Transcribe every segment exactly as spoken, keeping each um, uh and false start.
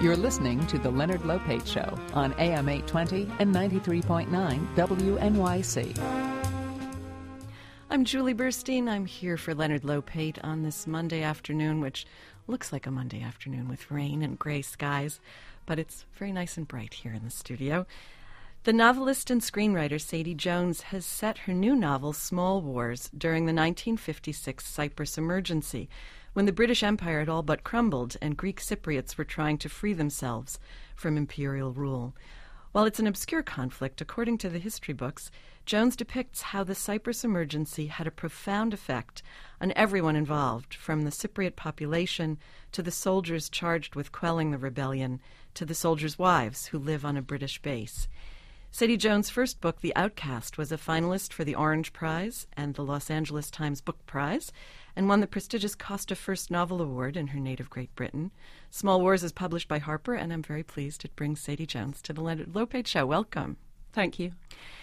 You're listening to The Leonard Lopate Show on A M eight twenty and ninety-three point nine W N Y C. I'm Julie Burstein. I'm here for Leonard Lopate on this Monday afternoon, which looks like a Monday afternoon with rain and gray skies, but it's very nice and bright here in the studio. The novelist and screenwriter Sadie Jones has set her new novel, Small Wars, during the nineteen fifty-six Cyprus emergency, when the British Empire had all but crumbled and Greek Cypriots were trying to free themselves from imperial rule. While it's an obscure conflict, according to the history books, Jones depicts how the Cyprus emergency had a profound effect on everyone involved, from the Cypriot population to the soldiers charged with quelling the rebellion to the soldiers' wives who live on a British base. Sadie Jones' first book, The Outcast, was a finalist for the Orange Prize and the Los Angeles Times Book Prize, and won the prestigious Costa First Novel Award in her native Great Britain. Small Wars is published by Harper, and I'm very pleased it brings Sadie Jones to the Leonard Lopate Show. Welcome. Thank you.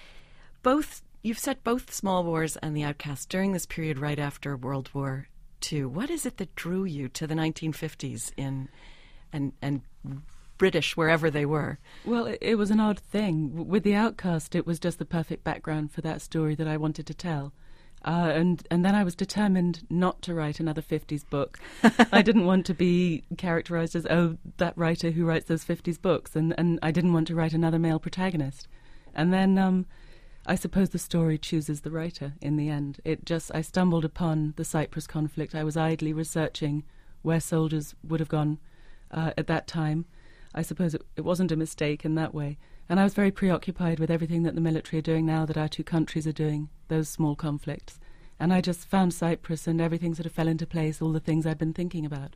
Both you've set both Small Wars and The Outcast during this period right after World War Two. What is it that drew you to the nineteen fifties in and and British wherever they were? Well, it, it was an odd thing. With The Outcast, it was just the perfect background for that story that I wanted to tell. Uh, and, and then I was determined not to write another fifties book. I didn't want to be characterized as, oh, that writer who writes those fifties books. And, and I didn't want to write another male protagonist. And then um, I suppose the story chooses the writer in the end. It just, I stumbled upon the Cyprus conflict. I was idly researching where soldiers would have gone uh, at that time. I suppose it, it wasn't a mistake in that way. And I was very preoccupied with everything that the military are doing now, that our two countries are doing, those small conflicts. And I just found Cyprus and everything sort of fell into place, all the things I'd been thinking about.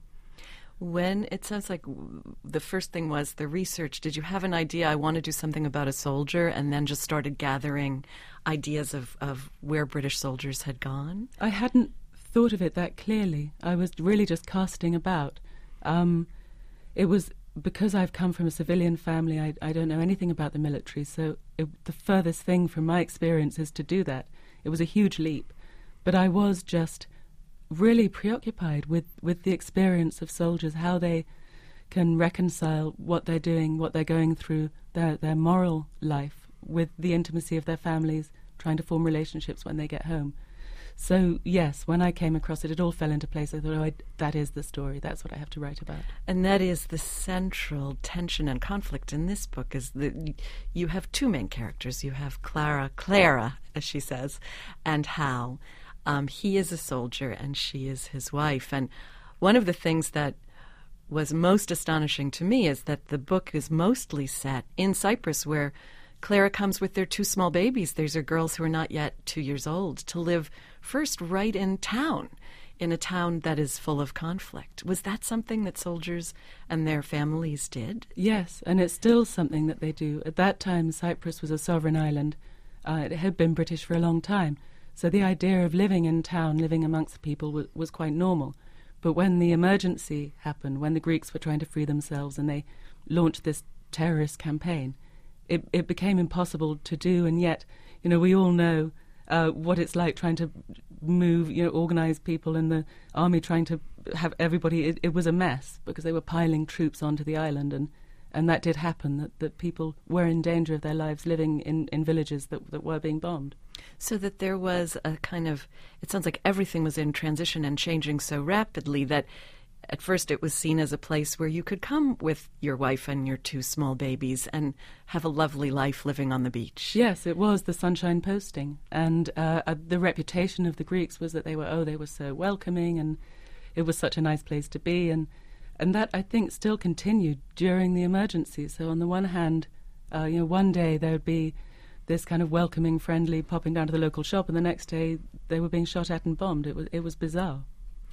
When it sounds like the first thing was the research, did you have an idea, I want to do something about a soldier, and then just started gathering ideas of, of where British soldiers had gone? I hadn't thought of it that clearly. I was really just casting about. Um, it was... Because I've come from a civilian family, I, I don't know anything about the military, so it, the furthest thing from my experience is to do that. It was a huge leap. But I was just really preoccupied with, with the experience of soldiers, how they can reconcile what they're doing, what they're going through, their, their moral life, with the intimacy of their families, trying to form relationships when they get home. So, yes, when I came across it, it all fell into place. I thought, oh, I, that is the story. That's what I have to write about. And that is the central tension and conflict in this book, is that you have two main characters. You have Clara, Clara, as she says, and Hal. Um, he is a soldier, and she is his wife. And one of the things that was most astonishing to me is that the book is mostly set in Cyprus, where Clara comes with their two small babies. These are girls who are not yet two years old, to live first right in town, in a town that is full of conflict. Was that something that soldiers and their families did? Yes, and it's still something that they do. At that time, Cyprus was a sovereign island. Uh, it had been British for a long time. So the idea of living in town, living amongst people, was, was quite normal. But when the emergency happened, when the Greeks were trying to free themselves and they launched this terrorist campaign, It, it became impossible to do, and yet, you know, we all know uh, what it's like trying to move, you know, organize people in the army, trying to have everybody. It, it was a mess because they were piling troops onto the island, and, and that did happen, that, that people were in danger of their lives living in, in villages that, that were being bombed. So that there was a kind of, it sounds like everything was in transition and changing so rapidly that at first it was seen as a place where you could come with your wife and your two small babies and have a lovely life living on the beach. Yes, it was the sunshine posting. And uh, uh, the reputation of the Greeks was that they were, oh, they were so welcoming, and it was such a nice place to be. And, and that, I think, still continued during the emergency. So on the one hand, uh, you know, one day there would be this kind of welcoming, friendly, popping down to the local shop, and the next day they were being shot at and bombed. It was, it was bizarre.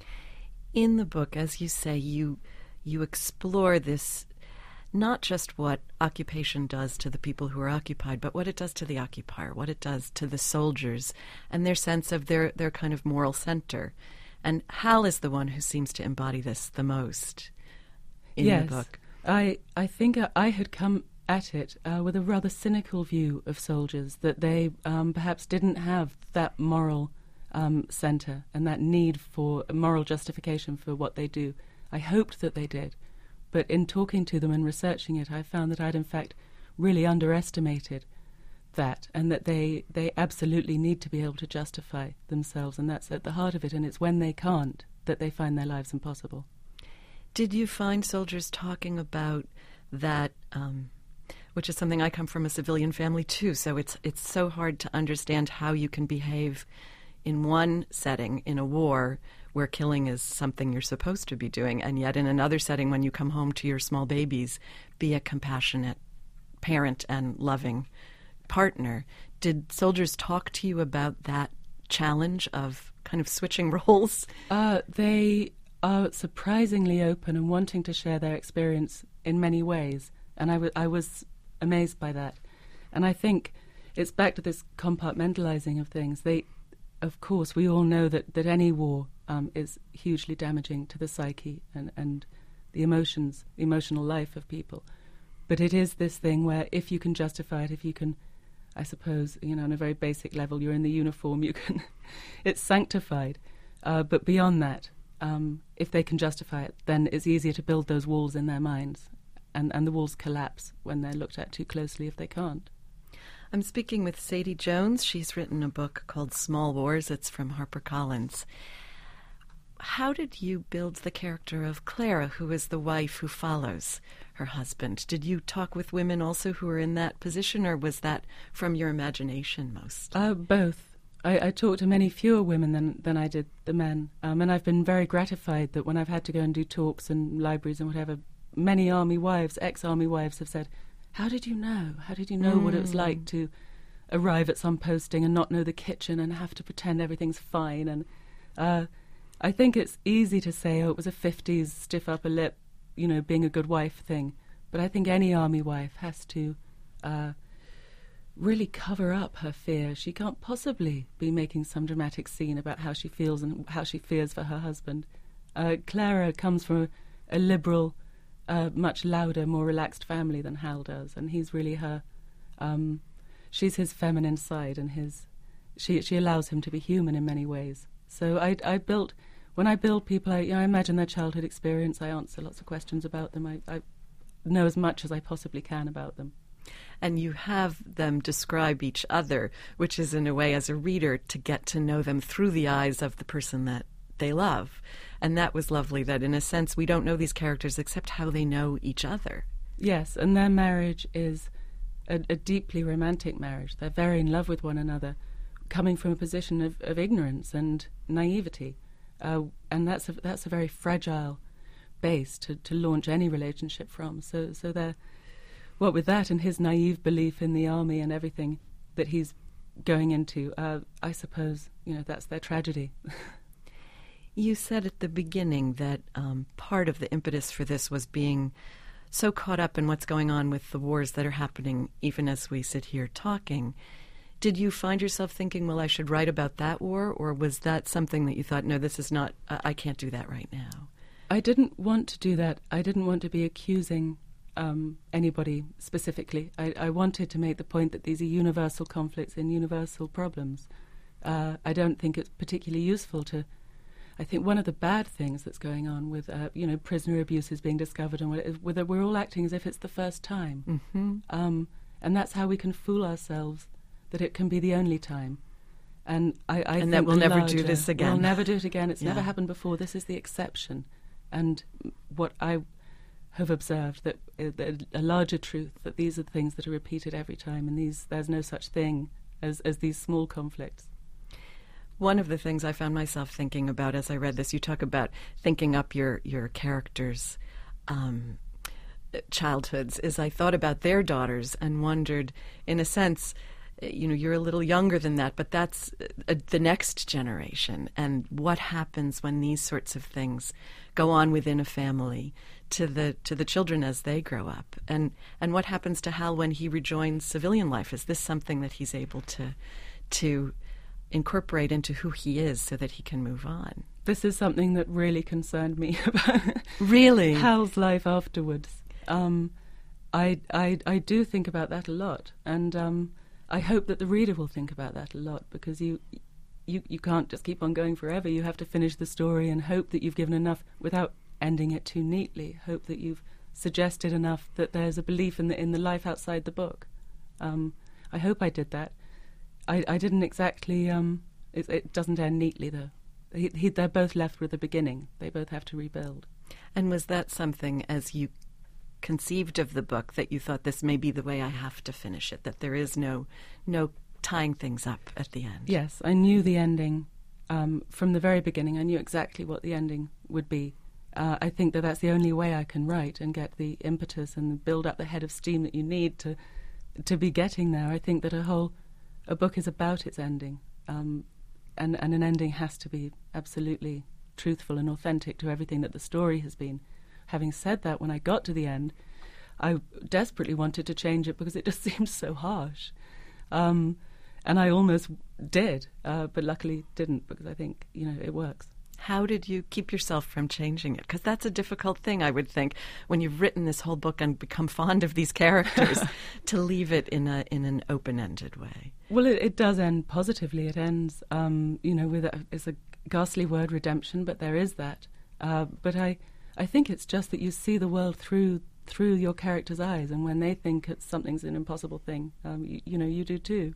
In the book, as you say, you you explore this, not just what occupation does to the people who are occupied, but what it does to the occupier, what it does to the soldiers, and their sense of their, their kind of moral center. And Hal is the one who seems to embody this the most in yes, the book. I, I think I had come at it uh, with a rather cynical view of soldiers, that they um, perhaps didn't have that moral Um, centre and that need for moral justification for what they do. I hoped that they did, But in talking to them and researching it, I found that I'd in fact really underestimated that, and that they, they absolutely need to be able to justify themselves, and that's at the heart of it, and it's when they can't that they find their lives impossible. Did you find soldiers talking about that, um, which is something I come from a civilian family too, so it's it's so hard to understand how you can behave in one setting in a war where killing is something you're supposed to be doing, and yet in another setting when you come home to your small babies, be a compassionate parent and loving partner. Did soldiers talk to you about that challenge of kind of switching roles? Uh, they are surprisingly open and wanting to share their experience in many ways, and I, w- I was amazed by that. And I think it's back to this compartmentalizing of things. They, of course, we all know that, that any war um, is hugely damaging to the psyche and, and the emotions, the emotional life of people. But it is this thing where if you can justify it, if you can, I suppose, you know, on a very basic level, you're in the uniform, you can, it's sanctified. Uh, but beyond that, um, if they can justify it, then it's easier to build those walls in their minds. And, and the walls collapse when they're looked at too closely if they can't. I'm speaking with Sadie Jones. She's written a book called Small Wars. It's from HarperCollins. How did you build the character of Clara, who is the wife who follows her husband? Did you talk with women also who are in that position, or was that from your imagination most? Uh, both. I, I talked to many fewer women than, than I did the men. Um, and I've been very gratified that when I've had to go and do talks in libraries and whatever, many army wives, ex-army wives have said, how did you know? How did you know mm. what it was like to arrive at some posting and not know the kitchen and have to pretend everything's fine? And uh, I think it's easy to say, oh, it was a fifties stiff upper lip, you know, being a good wife thing. But I think any army wife has to uh, really cover up her fear. She can't possibly be making some dramatic scene about how she feels and how she fears for her husband. Uh, Clara comes from a, a liberal, a much louder, more relaxed family than Hal does, and he's really her. Um, she's his feminine side, and his she she allows him to be human in many ways. So I I built when I build people, I, you know, I imagine their childhood experience. I answer lots of questions about them. I, I know as much as I possibly can about them. And you have them describe each other, which is in a way, as a reader, to get to know them through the eyes of the person that they love. And that was lovely, that in a sense we don't know these characters except how they know each other. Yes, and their marriage is a, a deeply romantic marriage. They're very in love with one another, coming from a position of, of ignorance and naivety. Uh, and that's a, that's a very fragile base to, to launch any relationship from. So, so they're, what with that and his naive belief in the army and everything that he's going into, uh, I suppose, you know, that's their tragedy. You said at the beginning that um, part of the impetus for this was being so caught up in what's going on with the wars that are happening even as we sit here talking. Did you find yourself thinking, well, I should write about that war, or was that something that you thought, no, this is not, uh, I can't do that right now? I didn't want to do that. I didn't want to be accusing um, anybody specifically. I, I wanted to make the point that these are universal conflicts and universal problems. Uh, I don't think it's particularly useful to I think one of the bad things that's going on with, uh, you know, prisoner abuses being discovered, and whether we're all acting as if it's the first time. Mm-hmm. Um, and that's how we can fool ourselves that it can be the only time. And I, I and think that we'll never larger, do this again. We'll never do it again. It's yeah. never happened before. This is the exception. And what I have observed, that uh, a larger truth, that these are things that are repeated every time, and these there's no such thing as, as these small conflicts. One of the things I found myself thinking about as I read this, you talk about thinking up your, your characters' um, childhoods, is I thought about their daughters and wondered, in a sense, you know, you're a little younger than that, but that's uh, the next generation, and what happens when these sorts of things go on within a family to the to the children as they grow up, and and what happens to Hal when he rejoins civilian life? Is this something that he's able to to incorporate into who he is so that he can move on? This is something that really concerned me about really Hal's life afterwards. Um, I, I I do think about that a lot, and um, I hope that the reader will think about that a lot, because you you you can't just keep on going forever. You have to finish the story and hope that you've given enough, without ending it too neatly. Hope that you've suggested enough that there's a belief in the in the life outside the book. Um, I hope I did that. I, I didn't exactly. Um, it, it doesn't end neatly though. He, he, they're both left with a beginning. They both have to rebuild. And was that something, as you conceived of the book, that you thought this may be the way I have to finish it, that there is no no tying things up at the end? Yes, I knew the ending um, from the very beginning. I knew exactly what the ending would be. Uh, I think that that's the only way I can write and get the impetus and build up the head of steam that you need to to be getting there. I think that a whole a book is about its ending, um, and, and an ending has to be absolutely truthful and authentic to everything that the story has been. Having said that, when I got to the end, I desperately wanted to change it because it just seemed so harsh. Um, and I almost did, uh, but luckily didn't, because I think, you know, it works. How did you keep yourself from changing it? Because that's a difficult thing, I would think, when you've written this whole book and become fond of these characters, to leave it in a in an open-ended way. Well, it, it does end positively. It ends, um, you know, with a, it's a ghastly word, redemption, but there is that. Uh, but I, I think it's just that you see the world through through your character's eyes, and when they think it's something's an impossible thing, um, you, you know, you do too.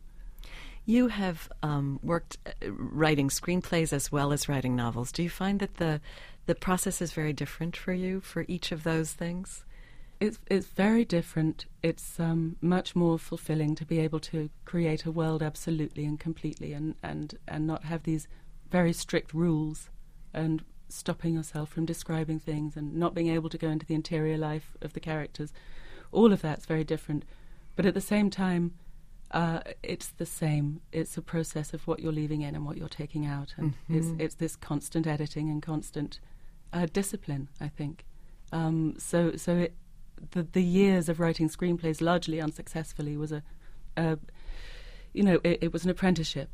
You have um, worked uh, writing screenplays as well as writing novels. Do you find that the the process is very different for you for each of those things? It's it's very different. It's um, much more fulfilling to be able to create a world absolutely and completely, and, and, and not have these very strict rules and stopping yourself from describing things and not being able to go into the interior life of the characters. All of that's very different. But at the same time, Uh, it's the same. It's a process of what you're leaving in and what you're taking out, and mm-hmm. it's it's this constant editing and constant uh, discipline, I think. Um, so so it, the the years of writing screenplays, largely unsuccessfully, was a, a you know it, it was an apprenticeship.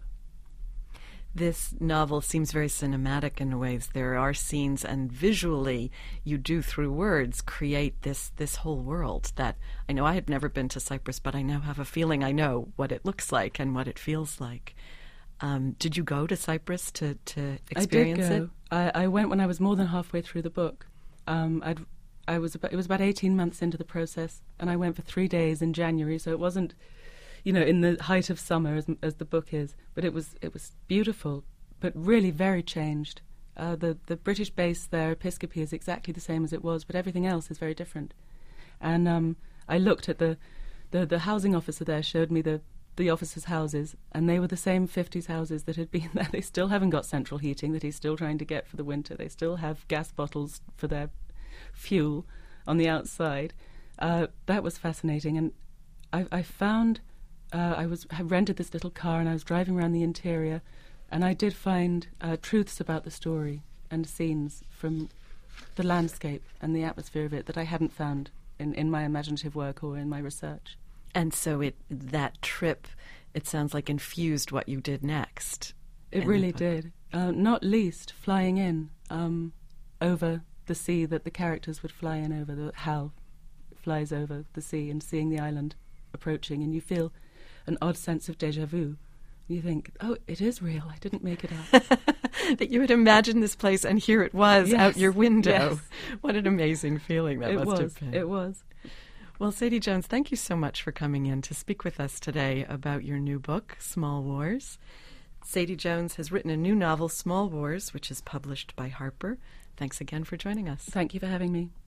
This novel seems very cinematic in ways. There are scenes, and visually you do, through words, create this this whole world that I know I had never been to Cyprus, but I now have a feeling I know what it looks like and what it feels like. Um, did you go to Cyprus to, to experience I did go. it? I, I went when I was more than halfway through the book. Um, I'd, I was about, it was about eighteen months into the process, and I went for three days in January, so it wasn't, you know, in the height of summer as, as the book is, but it was it was beautiful, but really very changed. Uh, the the British base there, Episcopi, is exactly the same as it was, but everything else is very different. And um, I looked at the, the the housing officer there, showed me the the officers' houses, and they were the same fifties houses that had been there. They still haven't got central heating that he's still trying to get for the winter. They still have gas bottles for their fuel on the outside. Uh, that was fascinating, and I, I found. Uh, I was had rented this little car, and I was driving around the interior, and I did find uh, truths about the story and scenes from the landscape and the atmosphere of it that I hadn't found in, in my imaginative work or in my research. And so it that trip, it sounds like, infused what you did next. It really did. Uh, not least flying in um, over the sea that the characters would fly in over. The Hal flies over the sea and seeing the island approaching, and you feel an odd sense of déjà vu. You think, oh, it is real. I didn't make it up. That you had imagined this place, and here it was, yes. out your window. Yes. What an amazing feeling that it must was. have been. It was. Well, Sadie Jones, thank you so much for coming in to speak with us today about your new book, Small Wars. Sadie Jones has written a new novel, Small Wars, which is published by Harper. Thanks again for joining us. Thank you for having me.